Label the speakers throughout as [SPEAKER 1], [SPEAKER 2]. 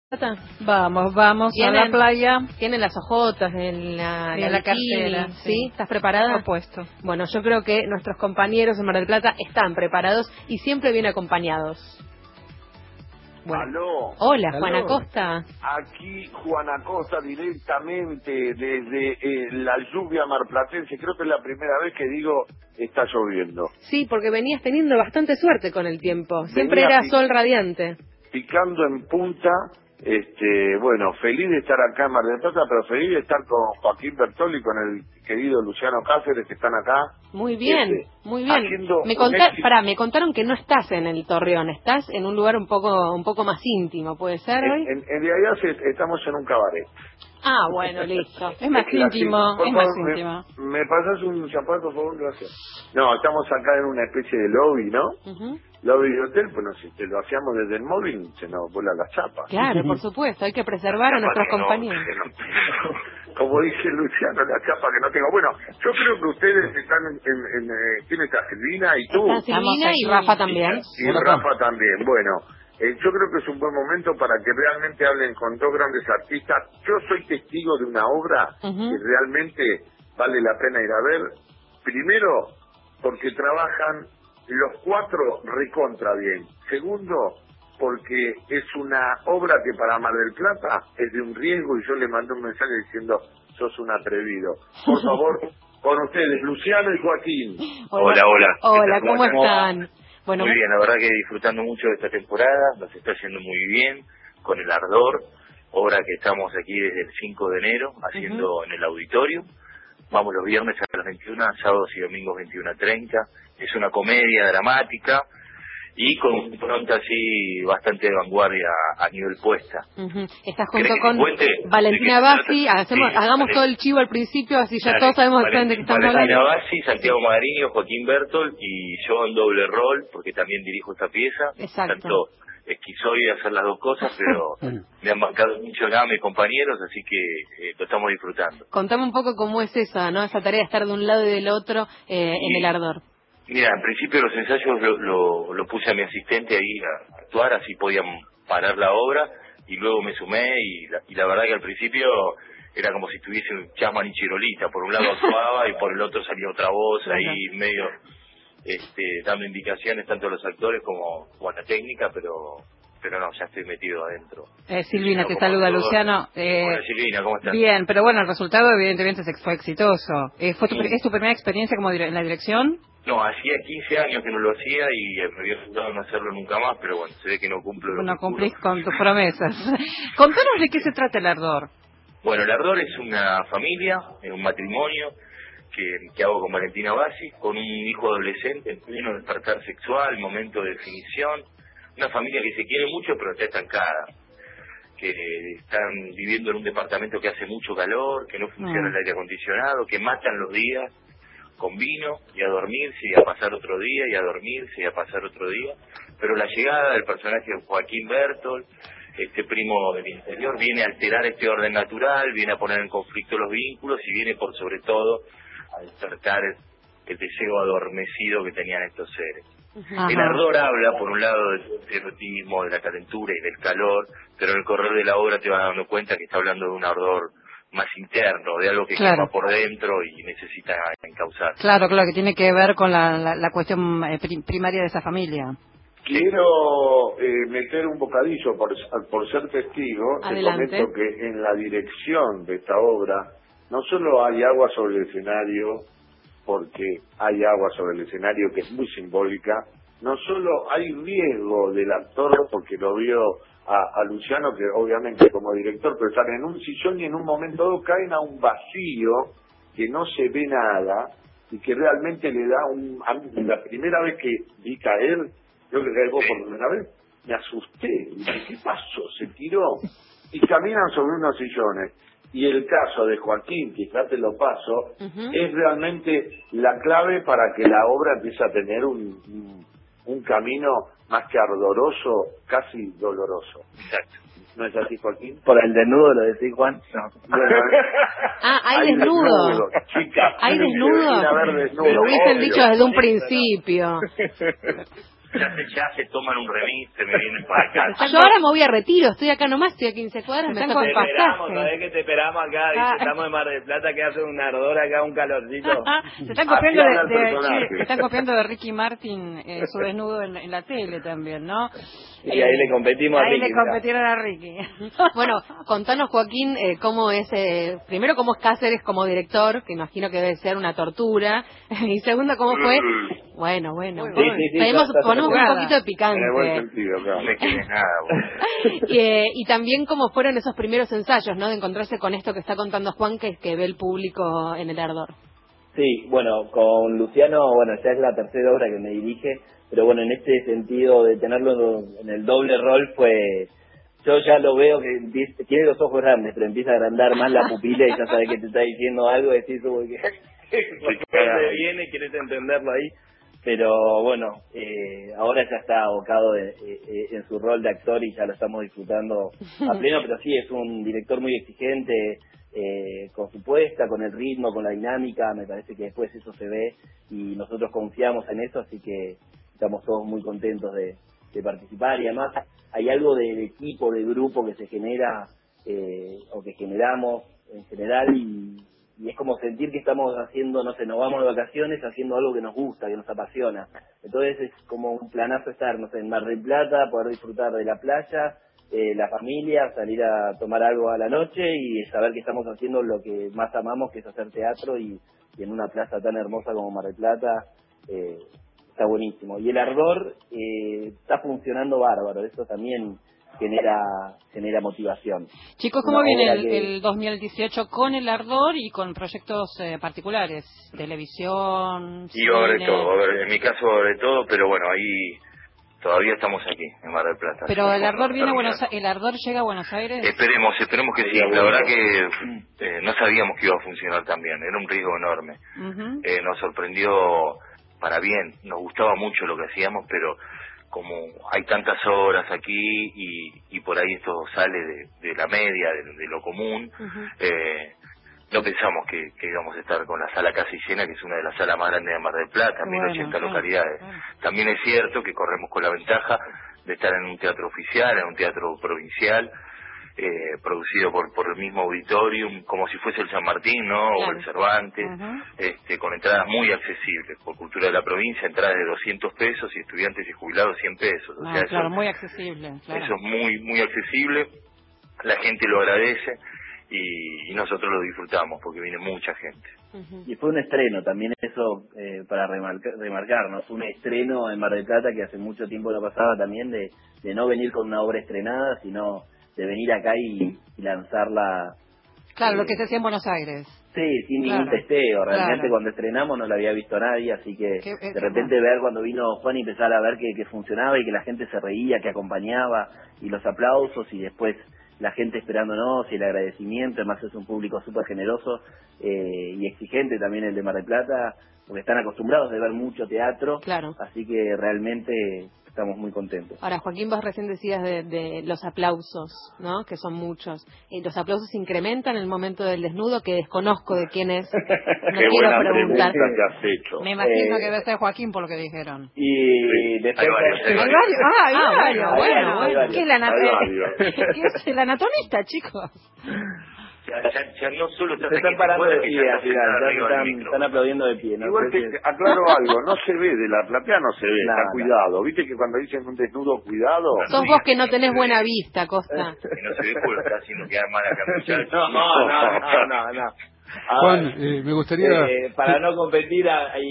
[SPEAKER 1] Vamos a la playa.
[SPEAKER 2] Tienen las ojotas en la
[SPEAKER 1] cartera.
[SPEAKER 2] ¿Sí? ¿Estás preparada?
[SPEAKER 1] Por supuesto.
[SPEAKER 2] Bueno, yo creo que nuestros compañeros en Mar del Plata están preparados y siempre bien acompañados. Bueno.
[SPEAKER 3] Aló.
[SPEAKER 2] Hola, Juan Acosta.
[SPEAKER 3] Aquí Juan Acosta directamente desde la lluvia marplatense. Creo que es la primera vez que digo está lloviendo.
[SPEAKER 2] Sí, porque venías teniendo bastante suerte con el tiempo. Siempre era sol radiante.
[SPEAKER 3] Picando en punta. Bueno, feliz de estar acá en Mar del Plata, pero feliz de estar con Joaquín Bertol y con el querido Luciano Cáceres, que están acá.
[SPEAKER 2] Muy bien, muy bien. Me contaron que no estás en el Torreón, estás en un lugar un poco más íntimo, ¿puede ser hoy?
[SPEAKER 3] En realidad estamos en un cabaret.
[SPEAKER 2] Ah, bueno, listo.
[SPEAKER 1] Es más íntimo, es más íntimo.
[SPEAKER 3] ¿Me pasas un champán, por favor? Gracias. No, estamos acá en una especie de lobby, ¿no? Lobby de hotel, pues no sé, te lo hacíamos desde el móvil, se nos vuela la chapa.
[SPEAKER 2] Claro, por supuesto, hay que preservar a nuestros compañeros.
[SPEAKER 3] Como dice Luciano, la chapa que no tengo. Bueno, yo creo que ustedes están ¿quién está? Silvina y tú.
[SPEAKER 2] Está Silvina y Rafa también.
[SPEAKER 3] Y Rafa también, bueno. Yo creo que es un buen momento para que realmente hablen con dos grandes artistas. Yo soy testigo de una obra que realmente vale la pena ir a ver. Primero, porque trabajan los cuatro recontra bien. Segundo, porque es una obra que para Mar del Plata es de un riesgo y yo le mandé un mensaje diciendo, sos un atrevido. Por favor, con ustedes, Luciano y Joaquín.
[SPEAKER 2] Hola. Hola, ¿cómo están?
[SPEAKER 4] Bueno, muy bien, la verdad que disfrutando mucho de esta temporada, nos está yendo muy bien, con El Ardor, obra que estamos aquí desde el 5 de enero, haciendo en el auditorio. Vamos los viernes a las 21, sábados y domingos 21:30. Es una comedia dramática y con un pronto así bastante de vanguardia a nivel puesta.
[SPEAKER 2] Estás junto con Valentina Bassi, hagamos todo el chivo al principio, así ya todos sabemos exactamente de qué estamos hablando.
[SPEAKER 4] Valentina Bassi, Santiago Magariño, Joaquín Bertol y yo en doble rol, porque también dirijo esta pieza.
[SPEAKER 2] Exacto.
[SPEAKER 4] Tanto esquizoide hacer las dos cosas, pero me han marcado mucho acá mis compañeros, así que lo estamos disfrutando.
[SPEAKER 2] Contame un poco cómo es esa, ¿no? Esa tarea de estar de un lado y del otro en El Ardor.
[SPEAKER 4] Mira, en principio los ensayos lo puse a mi asistente ahí a actuar, así podían parar la obra, y luego me sumé, y la verdad que al principio era como si estuviese un Chasman y Chirolita, por un lado actuaba y por el otro salía otra voz ahí medio dando indicaciones tanto a los actores como a la técnica, pero no, ya estoy metido adentro.
[SPEAKER 1] Silvina, te saluda Luciano.
[SPEAKER 4] Hola Silvina, ¿cómo estás?
[SPEAKER 1] Bien, pero bueno, el resultado evidentemente fue exitoso. ¿Es tu primera experiencia como en la dirección?
[SPEAKER 4] No, hacía 15 años que no lo hacía y me había jurado no hacerlo nunca más, pero bueno, se ve que no cumplo lo que
[SPEAKER 1] cumplís con tus promesas. Contanos de qué se trata El Ardor.
[SPEAKER 4] Bueno, El Ardor es una familia, es un matrimonio que hago con Valentina Bassi, con un hijo adolescente en pleno despertar sexual, momento de definición. Una familia que se quiere mucho pero está estancada, que están viviendo en un departamento que hace mucho calor, que no funciona el aire acondicionado, que matan los días con vino y a dormirse y a pasar otro día y a dormirse y a pasar otro día. Pero la llegada del personaje de Joaquín Bertol, este primo del interior, viene a alterar este orden natural, viene a poner en conflicto los vínculos y viene por sobre todo a despertar el deseo adormecido que tenían estos seres. El Ardor habla, por un lado, del erotismo, de la calentura y del calor, pero en el correr de la obra te vas dando cuenta que está hablando de un ardor más interno, de algo que quema por dentro y necesita encauzar.
[SPEAKER 1] Claro, que tiene que ver con la cuestión primaria de esa familia.
[SPEAKER 3] Quiero meter un bocadillo por ser testigo.
[SPEAKER 2] Adelante.
[SPEAKER 3] Te comento que en la dirección de esta obra no solo hay agua sobre el escenario, porque hay agua sobre el escenario que es muy simbólica, no solo hay riesgo del actor, porque lo vio a Luciano, que obviamente como director, pero están en un sillón y en un momento dado caen a un vacío que no se ve nada y que realmente le da a mí, la primera vez que vi caer, yo que caí vos por primera vez, me asusté, dije, ¿qué pasó? Se tiró y caminan sobre unos sillones. Y el caso de Joaquín, quizás te lo paso, es realmente la clave para que la obra empiece a tener un camino más que ardoroso, casi doloroso.
[SPEAKER 4] Exacto.
[SPEAKER 3] ¿No es así, Joaquín?
[SPEAKER 5] Por el desnudo lo decís, Juan. No.
[SPEAKER 3] Bueno,
[SPEAKER 2] hay desnudo.
[SPEAKER 3] Chicas,
[SPEAKER 2] hay desnudo.
[SPEAKER 3] Lo
[SPEAKER 2] hubiesen dicho desde un principio.
[SPEAKER 4] ya se toman un remis, se me vienen para acá.
[SPEAKER 2] Yo ahora me voy a Retiro, estoy acá nomás, estoy a 15 cuadras, me saco el pasaje.
[SPEAKER 6] ¿Sabés que te esperamos acá? Dice, estamos en Mar del Plata, que hace un ardor acá, un calorcito.
[SPEAKER 1] Se están copiando de Ricky Martin su desnudo en la tele también, ¿no?
[SPEAKER 6] Y ahí le competimos a Ricky.
[SPEAKER 1] Ahí le competieron a Ricky.
[SPEAKER 2] Bueno, contanos, Joaquín, cómo es, primero, cómo es Cáceres como director, que imagino que debe ser una tortura, y segundo, cómo fue. Bueno. Ponemos un poquito de picante.
[SPEAKER 3] En el buen sentido, claro.
[SPEAKER 4] No me quieres nada,
[SPEAKER 2] y también cómo fueron esos primeros ensayos, ¿no? De encontrarse con esto que está contando Juan, que ve el público en el ardor.
[SPEAKER 6] Sí, bueno, con Luciano, ya es la tercera obra que me dirige, pero bueno, en este sentido de tenerlo en el doble rol yo ya lo veo que tiene los ojos grandes, pero empieza a agrandar más la pupila y ya sabe que te está diciendo algo, decís como que te viene, quieres entenderlo ahí, pero bueno, ahora ya está abocado en su rol de actor y ya lo estamos disfrutando a pleno, pero sí, es un director muy exigente, con su puesta, con el ritmo, con la dinámica, me parece que después eso se ve y nosotros confiamos en eso, así que estamos todos muy contentos de participar y además hay algo del equipo, del grupo que se genera o que generamos en general y es como sentir que estamos haciendo, nos vamos de vacaciones haciendo algo que nos gusta, que nos apasiona. Entonces es como un planazo estar, en Mar del Plata, poder disfrutar de la playa, la familia, salir a tomar algo a la noche y saber que estamos haciendo lo que más amamos, que es hacer teatro y en una plaza tan hermosa como Mar del Plata, está buenísimo. Y el ardor está funcionando bárbaro, eso también genera motivación.
[SPEAKER 1] Chicos, ¿cómo viene el 2018 con el ardor y con proyectos particulares? Televisión,
[SPEAKER 4] y sobre todo, en mi caso sobre todo, pero bueno, ahí todavía estamos aquí, en Mar del Plata.
[SPEAKER 1] Pero el ardor viene ¿el ardor llega a Buenos Aires?
[SPEAKER 4] Esperemos que sí. La verdad que no sabíamos que iba a funcionar tan bien, era un riesgo enorme. Nos sorprendió para bien, nos gustaba mucho lo que hacíamos, pero como hay tantas obras aquí y por ahí esto sale de la media, de lo común, no pensamos que íbamos a estar con la sala casi llena, que es una de las salas más grandes de Mar del Plata, 1080 localidades. También es cierto que corremos con la ventaja de estar en un teatro oficial, en un teatro provincial, producido por el mismo auditorium, como si fuese el San Martín, ¿no? O el Cervantes, con entradas muy accesibles. Por Cultura de la Provincia, entradas de 200 pesos y estudiantes y jubilados 100 pesos. O sea,
[SPEAKER 1] claro, muy accesible. Claro.
[SPEAKER 4] Eso es muy accesible, la gente lo agradece y nosotros lo disfrutamos porque viene mucha gente.
[SPEAKER 6] Y fue un estreno también, eso para remarcar, ¿no? Fue un estreno en Mar del Plata que hace mucho tiempo lo pasaba también, de no venir con una obra estrenada, sino de venir acá y lanzarla.
[SPEAKER 1] Claro, lo que se hacía en Buenos Aires.
[SPEAKER 6] Sí, sin ningún testeo. Realmente cuando estrenamos no lo había visto nadie, así que de repente ver cuando vino Juan y empezar a ver que funcionaba y que la gente se reía, que acompañaba, y los aplausos y después la gente esperándonos y el agradecimiento. Además es un público súper generoso y exigente también el de Mar del Plata, porque están acostumbrados de ver mucho teatro, así que realmente estamos muy contentos.
[SPEAKER 2] Ahora, Joaquín, vos recién decías de los aplausos, ¿no? Que son muchos. ¿Los aplausos se incrementan en el momento del desnudo? Que desconozco de quién es. No
[SPEAKER 3] Qué
[SPEAKER 2] quiero
[SPEAKER 3] buena
[SPEAKER 2] preguntar.
[SPEAKER 3] pregunta que has hecho.
[SPEAKER 1] Me imagino que debe ser Joaquín por lo que dijeron.
[SPEAKER 6] Y después
[SPEAKER 4] hay varios.
[SPEAKER 1] Bueno. ¿Qué es el anatomista, chicos?
[SPEAKER 4] Ya no solo
[SPEAKER 6] se están parando de pie al final, están aplaudiendo de pie. ¿No?
[SPEAKER 3] Igual te aclaro algo, no se ve, de la platea no se ve, está cuidado. ¿Viste que cuando dicen un desnudo, cuidado?
[SPEAKER 2] Sos vos que no tenés buena vista, Costa.
[SPEAKER 4] Que no se ve porque está haciendo quedar mal acá, muchachos.
[SPEAKER 6] No.
[SPEAKER 7] Juan, me gustaría...
[SPEAKER 6] para no competir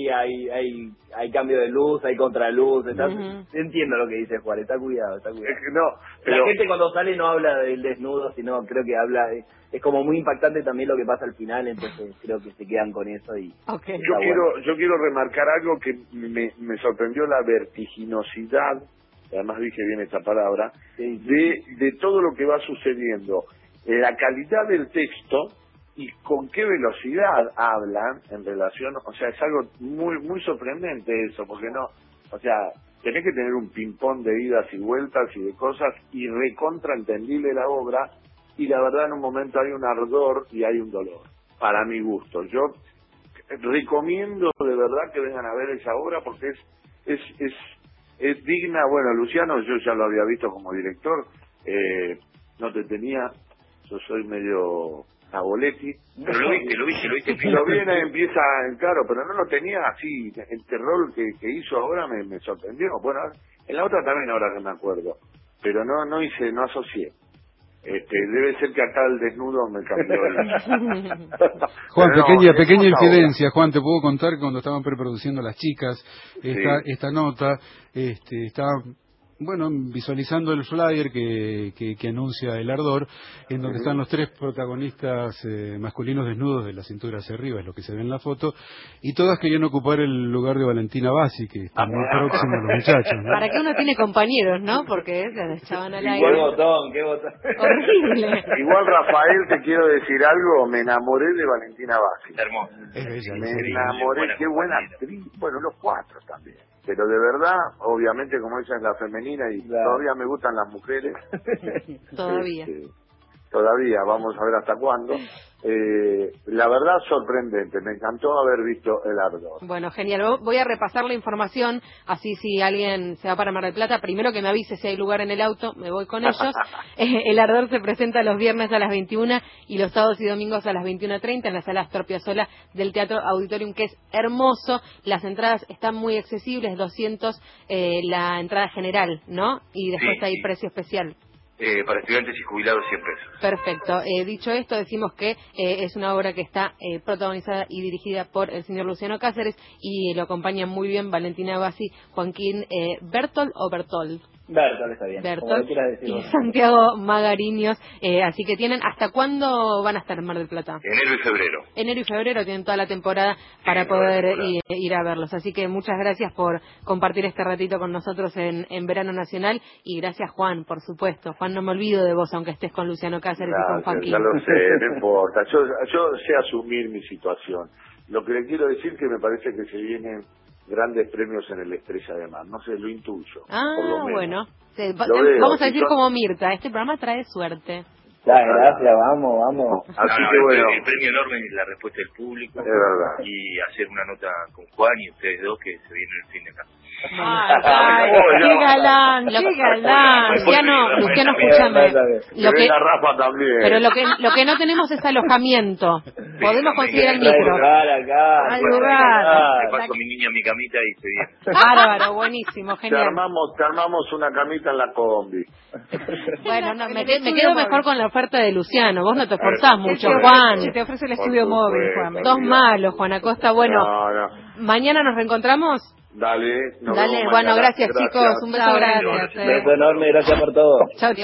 [SPEAKER 6] hay cambio de luz, hay contraluz, entiendo lo que dice Juan, está cuidado. La gente cuando sale no habla del desnudo, sino creo que habla, es como muy impactante también lo que pasa al final, entonces creo que se quedan con eso y...
[SPEAKER 3] Yo quiero remarcar algo que me sorprendió, la vertiginosidad, además dije bien esta palabra, de todo lo que va sucediendo, la calidad del texto y con qué velocidad hablan en relación, o sea, es algo muy sorprendente eso, porque tenés que tener un ping-pong de idas y vueltas y de cosas y recontra entendible la obra, y la verdad en un momento hay un ardor y hay un dolor, para mi gusto. Yo recomiendo de verdad que vengan a ver esa obra porque es es digna. Bueno, Luciano, yo ya lo había visto como director, no te tenía, yo soy medio Naboletti.
[SPEAKER 4] Pero lo viste.
[SPEAKER 3] Y lo viene, empieza, claro, pero no lo tenía así, el rol que hizo ahora me sorprendió. Bueno, en la otra también, ahora que me acuerdo, pero no asocié. Debe ser que acá el desnudo me cambió.
[SPEAKER 7] Juan, pequeña infidencia, Juan, te puedo contar que cuando estaban preproduciendo las chicas esta nota, estaban visualizando el flyer que anuncia El Ardor, en donde están los 3 protagonistas masculinos desnudos de la cintura hacia arriba, es lo que se ve en la foto, y todas querían ocupar el lugar de Valentina Bassi, que está muy próximo a los muchachos, ¿no?
[SPEAKER 2] Para que uno tiene compañeros, ¿no? Porque se echaban al aire.
[SPEAKER 6] Qué botón.
[SPEAKER 2] Horrible.
[SPEAKER 3] Igual, Rafael, te quiero decir algo, me enamoré de Valentina Bassi.
[SPEAKER 4] Hermoso.
[SPEAKER 7] Es bella,
[SPEAKER 3] Me enamoré, qué buena actriz. Bueno, los 4 también. Pero de verdad, obviamente, como ella es la femenina y todavía me gustan las mujeres.
[SPEAKER 2] Todavía.
[SPEAKER 3] Todavía, vamos a ver hasta cuándo. La verdad, sorprendente. Me encantó haber visto El Ardor.
[SPEAKER 2] Bueno, genial. Voy a repasar la información, así si alguien se va para Mar del Plata, primero que me avise si hay lugar en el auto, me voy con ellos. El Ardor se presenta los viernes a las 21 y los sábados y domingos a las 21:30 en la sala Astor Piazzolla del Teatro Auditorium, que es hermoso. Las entradas están muy accesibles, 200 la entrada general, ¿no? Y después hay precio especial.
[SPEAKER 4] Para estudiantes y jubilados 100 pesos.
[SPEAKER 2] Perfecto. Dicho esto, decimos que es una obra que está protagonizada y dirigida por el señor Luciano Cáceres y lo acompañan muy bien Valentina Bassi, Joaquín Bertol o Bertol.
[SPEAKER 6] Bertol está bien.
[SPEAKER 2] Bertol y Santiago Magariños. Así que tienen, ¿hasta cuándo van a estar en Mar del Plata?
[SPEAKER 4] Enero y febrero.
[SPEAKER 2] Enero y febrero tienen toda la temporada para poder ir a verlos. Así que muchas gracias por compartir este ratito con nosotros en Verano Nacional y gracias, Juan, por supuesto. Juan, no me olvido de vos, aunque estés con Luciano Cáceres y con Joaquín.
[SPEAKER 3] Ya lo sé, no importa. Yo sé asumir mi situación. Lo que le quiero decir que me parece que se vienen grandes premios en el Estrella de Mar. No sé, lo intuyo. Por lo menos.
[SPEAKER 2] Bueno.
[SPEAKER 3] Vamos
[SPEAKER 2] a decir como Mirta, este programa trae suerte.
[SPEAKER 6] Gracias, vamos.
[SPEAKER 3] Así que bueno.
[SPEAKER 4] El premio enorme es la respuesta del público.
[SPEAKER 3] Es verdad.
[SPEAKER 4] Y hacer una nota con Juan y ustedes dos que se vienen el fin de acá.
[SPEAKER 2] Ay, qué galán. Luciano, escúchame.
[SPEAKER 3] Rafa también.
[SPEAKER 2] Pero lo que no tenemos es alojamiento. Podemos conseguir el micro.
[SPEAKER 6] Al lugar.
[SPEAKER 4] Le paso a mi niña mi camita y se viene.
[SPEAKER 2] Bárbaro, buenísimo, genial.
[SPEAKER 3] Te armamos una camita en la combi.
[SPEAKER 2] Bueno, no, me quedo mejor con la oferta de Luciano. Vos no te esforzás mucho, Juan.
[SPEAKER 1] Si te ofrece el estudio móvil, Juan.
[SPEAKER 2] Dos malos, Juan Acosta. Bueno, mañana nos reencontramos.
[SPEAKER 3] Dale,
[SPEAKER 2] bueno, gracias, chicos. Un beso grande.
[SPEAKER 6] Un beso enorme, gracias por todo.
[SPEAKER 2] Chao.